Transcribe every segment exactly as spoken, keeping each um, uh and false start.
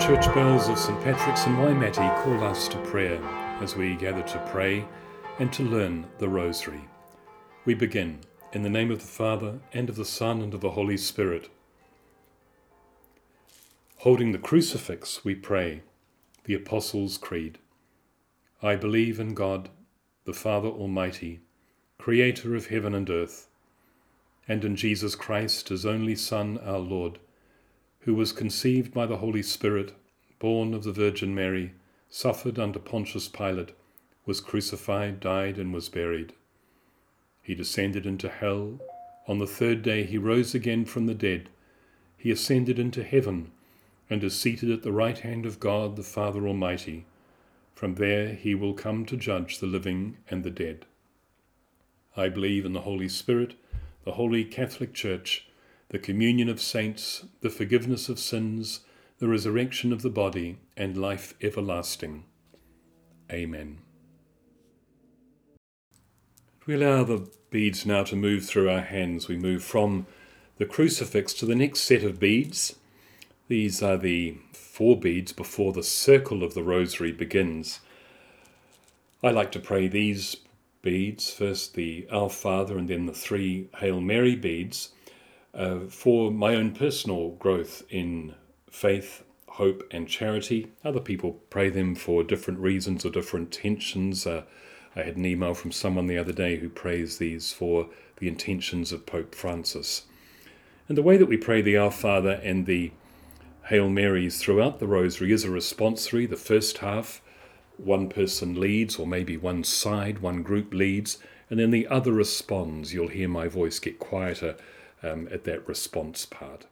church bells of Saint Patrick's in Waimate call us to prayer as we gather to pray and to learn the Rosary. We begin in the name of the Father, and of the Son, and of the Holy Spirit. Holding the crucifix, we pray the Apostles' Creed. I believe in God, the Father Almighty, Creator of heaven and earth, and in Jesus Christ, his only Son, our Lord, who was conceived by the Holy Spirit, born of the Virgin Mary, suffered under Pontius Pilate, was crucified, died, and was buried. He descended into hell. On the third day he rose again from the dead. He ascended into heaven, and is seated at the right hand of God, the Father Almighty. From there he will come to judge the living and the dead. I believe in the Holy Spirit, the Holy Catholic Church, the communion of saints, the forgiveness of sins, the resurrection of the body, and life everlasting. Amen. We allow the beads now to move through our hands. We move from the crucifix to the next set of beads. These are the four beads before the circle of the rosary begins. I like to pray these beads, first the Our Father and then the three Hail Mary beads, Uh, for my own personal growth in faith, hope and charity. Other people pray them for different reasons or different intentions. Uh, I had an email from someone the other day who prays these for the intentions of Pope Francis. And the way that we pray the Our Father and the Hail Marys throughout the Rosary is a responsory. The first half, one person leads, or maybe one side, one group leads, and then the other responds. You'll hear my voice get quieter Um, at that response part.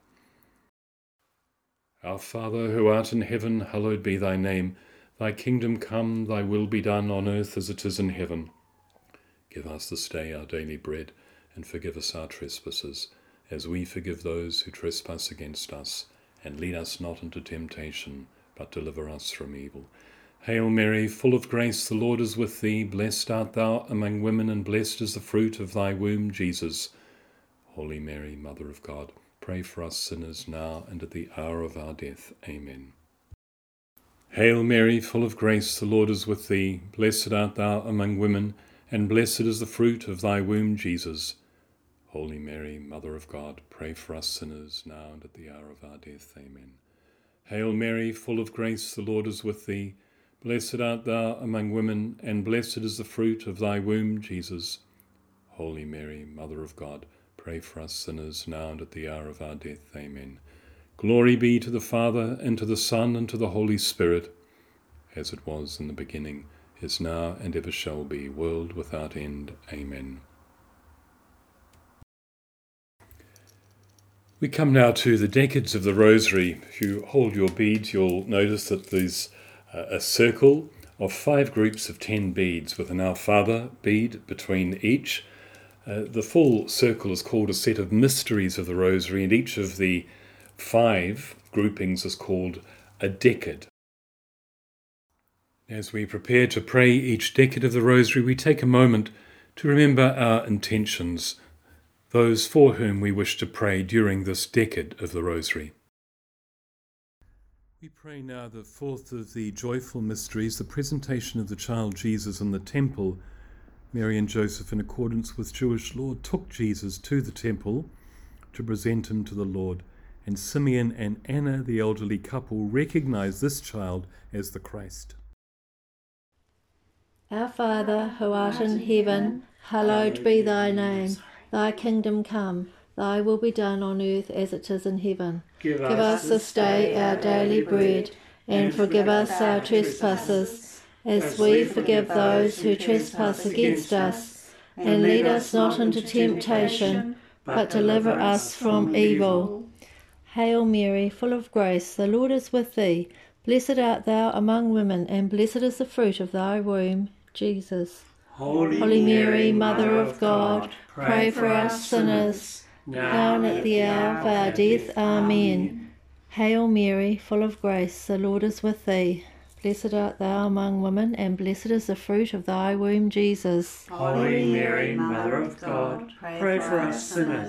Our Father, who art in heaven, hallowed be thy name. Thy kingdom come, thy will be done on earth as it is in heaven. Give us this day our daily bread, and forgive us our trespasses, as we forgive those who trespass against us. And lead us not into temptation, but deliver us from evil. Hail Mary, full of grace, the Lord is with thee. Blessed art thou among women, and blessed is the fruit of thy womb, Jesus. Holy Mary, Mother of God, pray for us sinners now and at the hour of our death. Amen. Hail Mary, full of grace, the Lord is with thee. Blessed art thou among women, and blessed is the fruit of thy womb, Jesus. Holy Mary, Mother of God, pray for us sinners now and at the hour of our death. Amen. Hail Mary, full of grace, the Lord is with thee. Blessed art thou among women, and blessed is the fruit of thy womb, Jesus. Holy Mary, Mother of God, pray for us sinners now and at the hour of our death. Amen. Glory be to the Father, and to the Son, and to the Holy Spirit, as it was in the beginning, is now, and ever shall be, world without end. Amen. We come now to the decades of the Rosary. If you hold your beads, you'll notice that there's a circle of five groups of ten beads with an Our Father bead between each. Uh, the full circle is called a set of mysteries of the Rosary, and each of the five groupings is called a decade. As we prepare to pray each decade of the Rosary, we take a moment to remember our intentions, those for whom we wish to pray during this decade of the Rosary. We pray now the fourth of the joyful mysteries, the presentation of the child Jesus in the temple. Mary and Joseph, in accordance with Jewish law, took Jesus to the temple to present him to the Lord, and Simeon and Anna, the elderly couple, recognized this child as the Christ. Our Father, who art in heaven, hallowed be thy name. Thy kingdom come, thy will be done on earth as it is in heaven. Give us this day our daily bread, and forgive us our trespasses, as we forgive those who trespass against us. And lead us not into temptation, but deliver us from evil. Hail Mary, full of grace, the Lord is with thee. Blessed art thou among women, and blessed is the fruit of thy womb, Jesus. Holy, Holy Mary, Mother of God, pray for us sinners, now and at the hour of our death. Amen. Hail Mary, full of grace, the Lord is with thee. Blessed art thou among women, and blessed is the fruit of thy womb, Jesus. Holy Mary, Mother of God, pray for us sinners,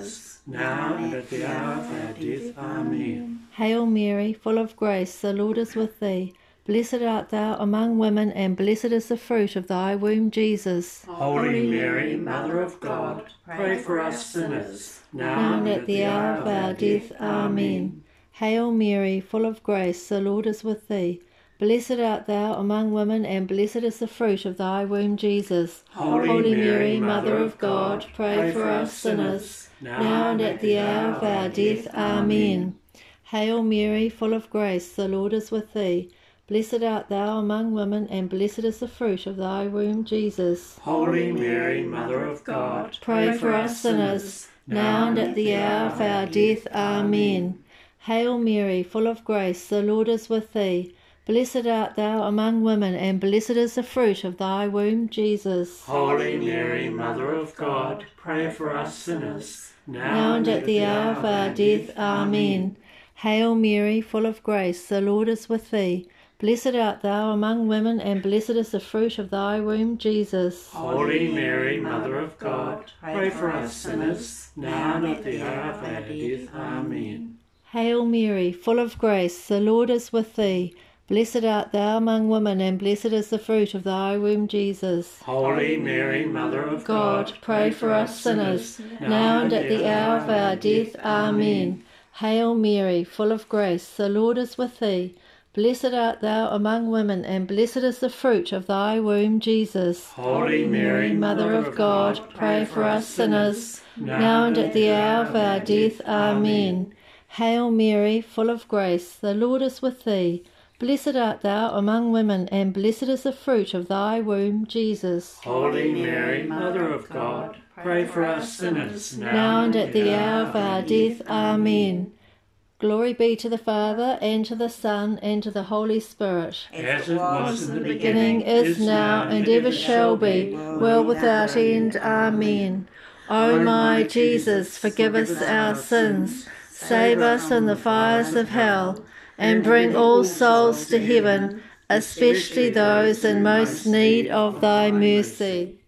now and at the hour of our death. Amen. Hail Mary, full of grace, the Lord is with thee. Blessed art thou among women, and blessed is the fruit of thy womb, Jesus. Holy Mary, Mother of God, pray for us sinners, now and at the hour of our death. Amen. Hail Mary, full of grace, the Lord is with thee. Blessed art thou among women, and blessed is the fruit of thy womb, Jesus. Holy Mary, Mother of God, pray for us sinners, now and at the hour of our death. Amen. Hail Mary, full of grace, the Lord is with thee. Blessed art thou among women, and blessed is the fruit of thy womb, Jesus. Holy Mary, Mother of God, pray for us sinners, now and at the hour of our death. Amen. Hail Mary, full of grace, the Lord is with thee. Blessed art thou among women, and blessed is the fruit of thy womb, Jesus. Holy Mary, Mother of God, pray for us sinners, now and at the hour of our death. Amen. Hail Mary, full of grace, the Lord is with thee. Blessed art thou among women, and blessed is the fruit of thy womb, Jesus. Holy Mary, Mother of God, pray for us sinners, now and at the hour of our death. Amen. Hail Mary, full of grace, the Lord is with thee. Blessed art thou among women, and blessed is the fruit of thy womb, Jesus. Holy Mary, Mother of God, God, pray for us sinners, now and at the hour of our death. Amen. Hail Mary, full of grace, the Lord is with thee. Blessed art thou among women, and blessed is the fruit of thy womb, Jesus. Holy Mary, Mother of God, pray for us sinners, now and at the hour of our death. Amen. Hail Mary, full of grace, the Lord is with thee. Blessed art thou among women, and blessed is the fruit of thy womb, Jesus. Holy Mary, Mother of God, pray for us sinners, now and at the hour of our death. Amen. Glory be to the Father, and to the Son, and to the Holy Spirit. As it was in the beginning, is now, and ever shall be, world without end. Amen. O my Jesus, forgive us our sins, save us from the fires of hell, and bring all souls to heaven, especially those in most need of thy mercy.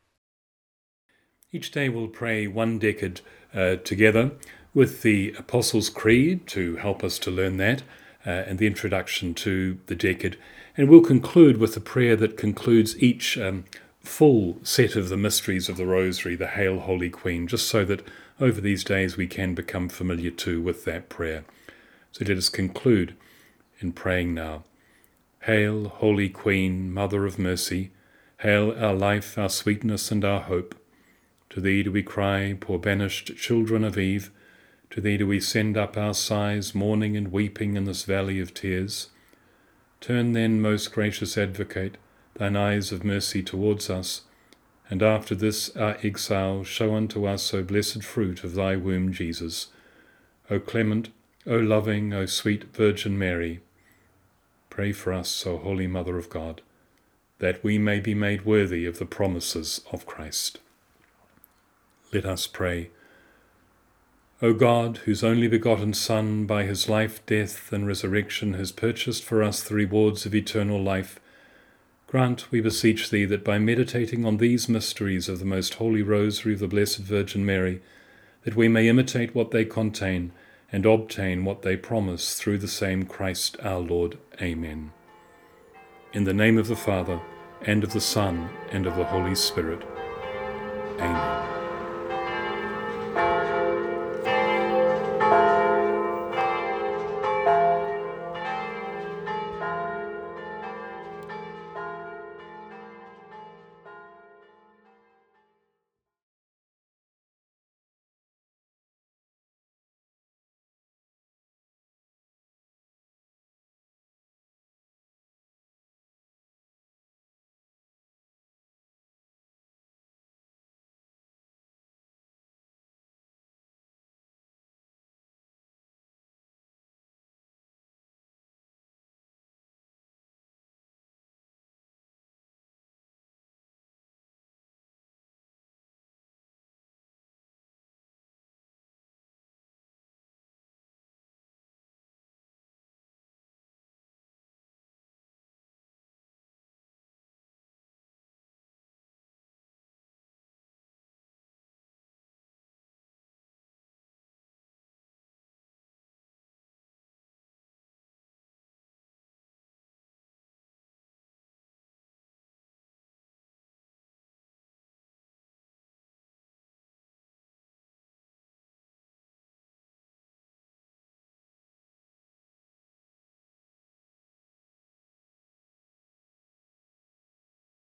Each day we'll pray one decade uh, together, with the Apostles' Creed to help us to learn that, uh, and the introduction to the decade. And we'll conclude with a prayer that concludes each um, full set of the mysteries of the Rosary, the Hail, Holy Queen, just so that over these days we can become familiar too with that prayer. So let us conclude in praying now. Hail, Holy Queen, Mother of Mercy, hail our life, our sweetness, and our hope. To thee do we cry, poor banished children of Eve. To thee do we send up our sighs, mourning and weeping in this valley of tears. Turn then, most gracious Advocate, thine eyes of mercy towards us, and after this our exile show unto us, O blessed fruit of thy womb, Jesus. O clement, O loving, O sweet Virgin Mary, pray for us, O Holy Mother of God, that we may be made worthy of the promises of Christ. Let us pray. O God, whose only begotten Son, by his life, death, and resurrection, has purchased for us the rewards of eternal life, grant, we beseech thee, that by meditating on these mysteries of the most holy Rosary of the Blessed Virgin Mary, that we may imitate what they contain, and obtain what they promise, through the same Christ our Lord. Amen. In the name of the Father, and of the Son, and of the Holy Spirit. Amen.